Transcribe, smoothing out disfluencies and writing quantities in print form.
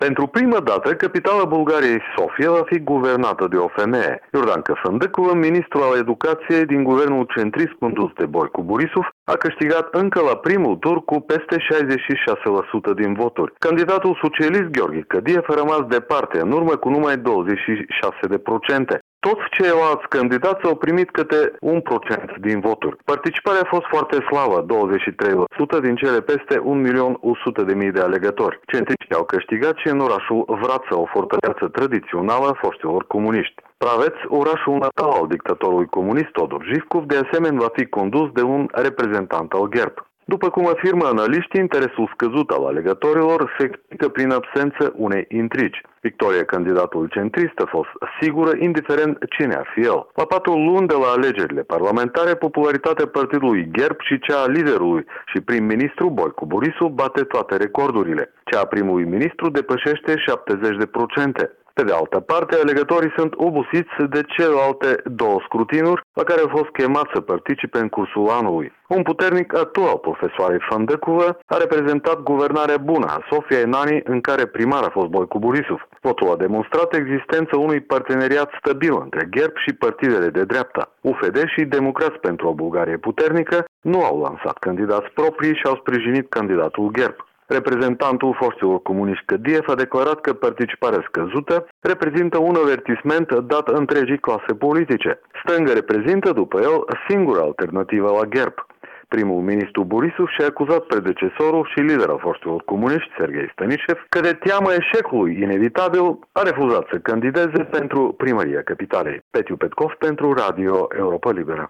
Pentru prima dată, capitala Bulgariei, Sofia, va fi guvernată de o femeie. Iordanca Fândăcova, ministrul al educației din guvernul centrist condus de Boicu Borisov, a câștigat încă la primul tur cu peste 66% din voturi. Candidatul socialist Gheorghe Cădiev a rămas departe, în urmă cu numai 26%. Toți ceilalți candidați au primit câte 1% din voturi. Participarea a fost foarte slabă, 23% din cele peste 1.100.000 de alegători. Centriștii au câștigat și în orașul Vrața, o fortăreață tradițională a foștilor comuniști. Praveț, orașul natal al dictatorului comunist Todor Živkov, de asemenea va fi condus de un reprezentant al GERB. După cum afirmă analiștii, interesul scăzut al alegătorilor se explică prin absență unei intrigi. Victoria candidatului centrist a fost sigură, indiferent cine ar fi el. La 4 luni de la alegerile parlamentare, popularitatea partidului GERB și cea a liderului și prim-ministru Boicu Borisov bate toate recordurile. Cea a primului ministru depășește 70%. Pe de altă parte, alegătorii sunt obosiți de celelalte două scrutinuri la care au fost chemați să participe în cursul anului. Un puternic atu al profesoarei Fândăcova a reprezentat guvernarea bună a Sofiei în anii în care primar a fost Boicu Borisov. Votul a demonstrat existența unui parteneriat stabil între GERB și partidele de dreapta. UFD și Democrați pentru o Bulgarie puternică nu au lansat candidați proprii și au sprijinit candidatul GERB. Reprezentantul foștilor comuniști Cădiev a declarat că participarea scăzută reprezintă un avertisment dat întregii clase politice. Stânga reprezintă, după el, singura alternativă la GERB. Primul ministru Borisov și-a acuzat predecesorul și liderul foștilor comuniști, Serghei Stanișev, că de teamă eșecului inevitabil a refuzat să candideze pentru primăria capitalei. Petiu Petkov pentru Radio Europa Liberă.